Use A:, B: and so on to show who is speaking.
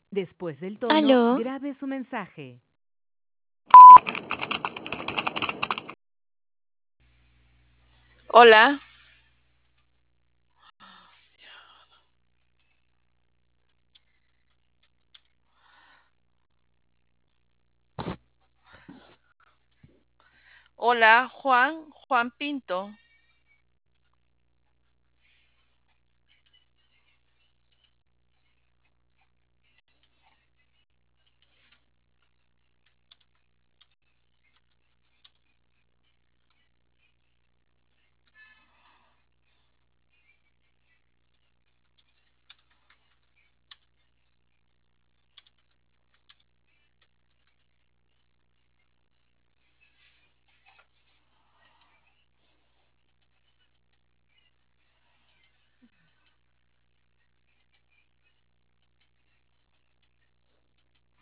A: Después del tono,
B: Aló,
A: grabe su mensaje.
C: Hola, hola, Juan Pinto.